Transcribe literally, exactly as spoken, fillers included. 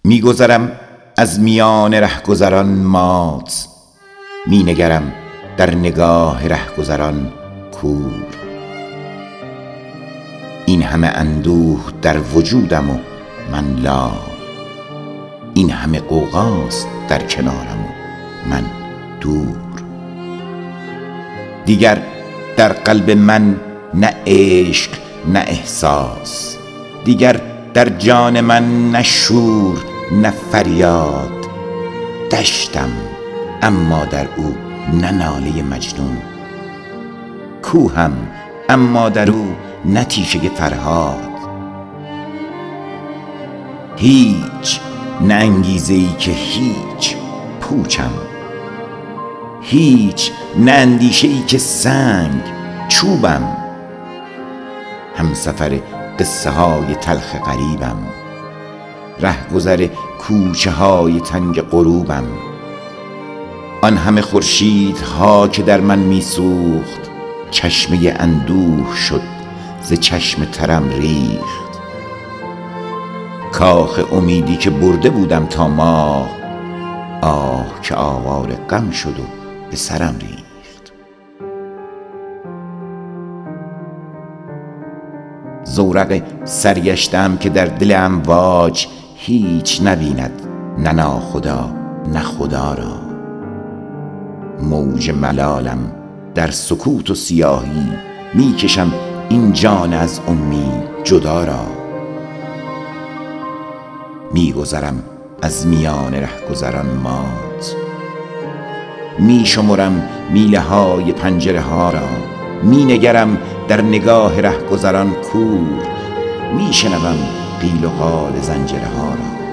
میگذرم از میان رهگذران مات، می نگرم در نگاه رهگذران کور. این همه اندوه در وجودم و من لال، این همه غوغاست در کنارم و من دور. دیگر در قلب من نه عشق نه احساس، دیگر در جان من نه شور نه فریاد. دشتم اما در او نه ناله مجنون، کوهم اما در او نه تیشه فرهاد. هیچ نه انگیزه‌ای که هیچ پوچم، هیچ نه اندیشه‌ای که سنگ چوبم. همسفر قصه های تلخ غریبم، رهگذر کوچه های تنگ غروبم. آن همه خورشیدها که در من میسوخت، چشمه اندوه شد ز چشم ترم ریخت. کاخ امیدی که برده بودم تا ماه، آه که آوار غم شد و به سرم ریخت. زورق سرگشتم که در دل امواج هیچ نبیند نه ناخدا نه خدا را. موج ملالم در سکوت و سیاهی، میکشم این جان از امید جدا را. میگذرم از میان رهگذران مات، میشمرم میله های پنجره ها را. مینگرم در نگاه رهگذران کور، میشنوم قیل و قال زنجره ها را.